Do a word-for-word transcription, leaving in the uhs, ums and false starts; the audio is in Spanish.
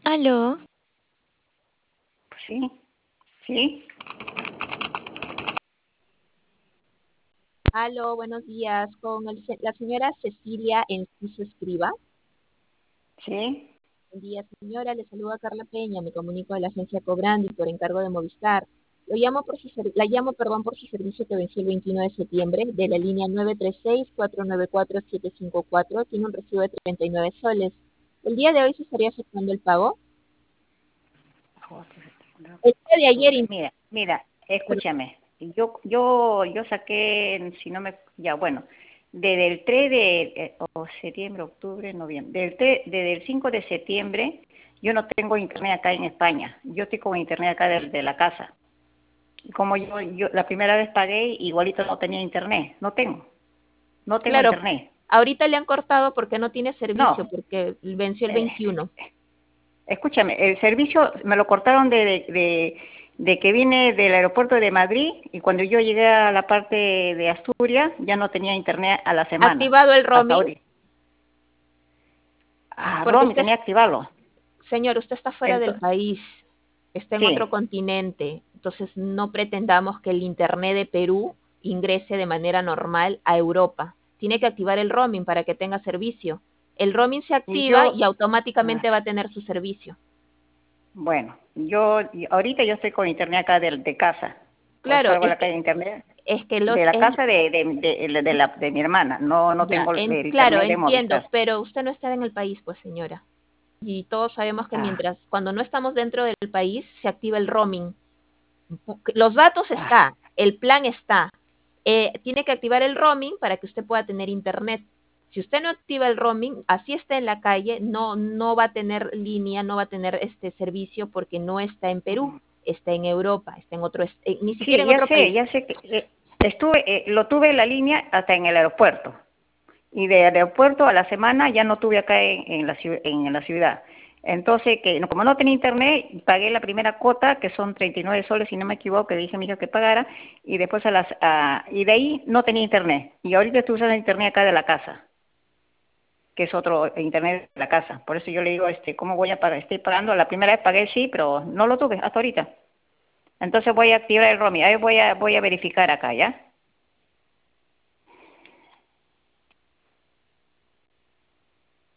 Aló, Sí, sí, Aló, buenos días. Con el se- la señora Cecilia Enciso Escriba. sí. Buen día, señora. Le saluda Carla Peña. Me comunico de la agencia Cobrandi por encargo de Movistar. Lo llamo por su ser- la llamo, perdón, por su servicio que venció el veintiuno de septiembre de la línea nueve tres seis, cuatro nueve cuatro, siete cinco cuatro. Tiene un recibo de treinta y nueve soles. El día de hoy se estaría efectuando el pago. El día de ayer, Octubre. in- Mira, mira, perdón, escúchame. Yo, yo, yo saqué, si no me, ya bueno, desde el tres de, eh, o septiembre, octubre, noviembre, del tres, desde el cinco de septiembre, yo no tengo internet acá en España. Yo estoy con internet acá desde la casa. Y como yo, yo la primera vez pagué, igualito no tenía internet. No tengo, no tengo claro, internet. ahorita le han cortado porque no tiene servicio, No, porque venció el eh, veintiuno. escúchame, el servicio me lo cortaron de, de, de, de que vine del aeropuerto de Madrid y cuando yo llegué a la parte de Asturias ya no tenía internet a la semana. Activado el Hasta roaming, ahorita. Ah, porque Romy usted, tenía que activarlo. señor, usted está fuera del Entonces, país, está en otro sí, continente, entonces no pretendamos que el Internet de Perú ingrese de manera normal a Europa. Tiene que activar el roaming para que tenga servicio. El roaming se y activa yo, y ah, automáticamente va a tener su servicio. bueno, yo y ahorita yo estoy con internet acá de, de casa. Pues Claro, salgo a es la que calle de internet es que los de la es casa de, de, de, de la, de mi hermana. No, no ya, tengo el, en, el claro, internet de entiendo, Movistar. pero usted no está en el país, pues señora. Y todos sabemos que Ah, mientras cuando no estamos dentro del país se activa el roaming. Los datos ah, está, el plan está. Eh, tiene que activar el roaming para que usted pueda tener internet. Si usted no activa el roaming, así está en la calle, no, no va a tener línea, no va a tener este servicio porque no está en Perú, está en Europa, está en otro, eh, ni siquiera sí, en ya otro sé, país. ya sé que eh, estuve, eh, lo tuve en la línea hasta en el aeropuerto. Y de aeropuerto a la semana ya no tuve acá en, en la, ciu- en la ciudad. Entonces, que no- como no tenía internet, pagué la primera cuota, que son treinta y nueve soles, si no me equivoco, que dije a mi hija que pagara, y después a las, a- y de ahí no tenía internet. Y ahorita estoy usando internet acá de la casa, que es otro internet de la casa. Por eso yo le digo, este, ¿cómo voy a pagar? Estoy pagando, la primera vez pagué sí, pero no lo tuve hasta ahorita. Entonces voy a activar el roaming, ahí voy a, voy a verificar acá, ¿ya?